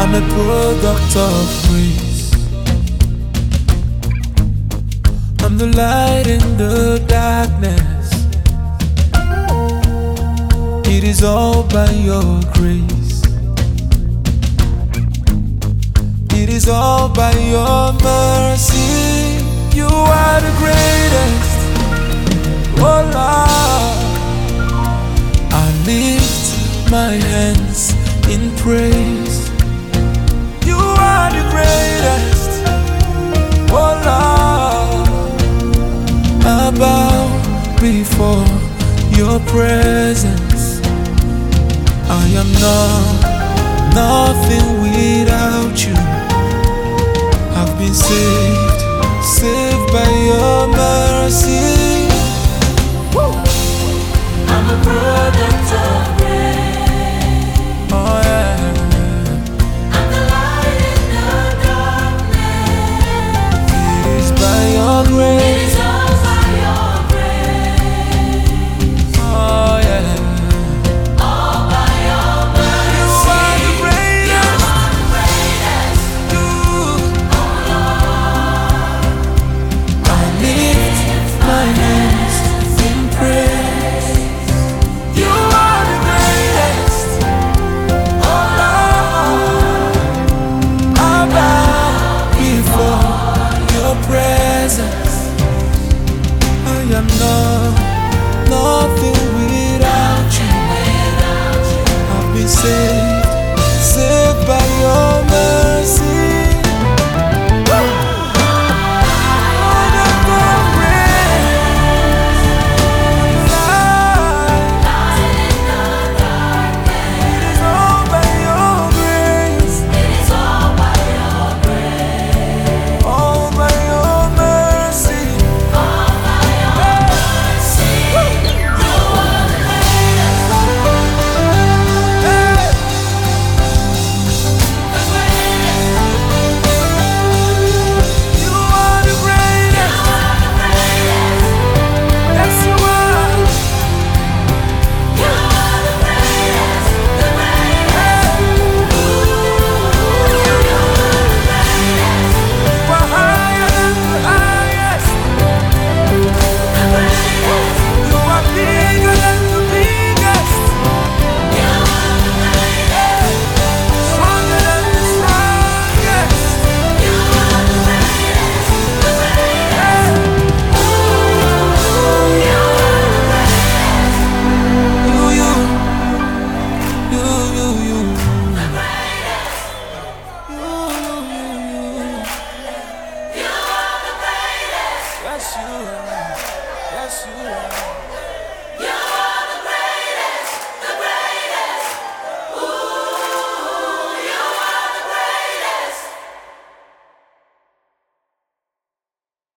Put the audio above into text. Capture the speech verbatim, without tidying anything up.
I'm a product of grace. I'm the light in the darkness. It is all by your grace. It is all by your mercy. You are the greatest. Oh Lord, I lift my hands in praise. You are the greatest. Oh Lord, I bow before your presence. I am not, nothing without you. I've been saved, saved by your mercy. Woo! I'm a product of grace. Oh yeah. I'm the light in the darkness. It is by your It grace. is all by your grace. Oh yeah. All by your mercy. You are the greatest. You are the greatest. You, Oh Lord, I lift my hands in praise. You are the greatest. Oh Lord, I bow before your presence. I am not, nothing without you. without you. I've been saved, saved by your mercy. Yes, you are. Yes, you are.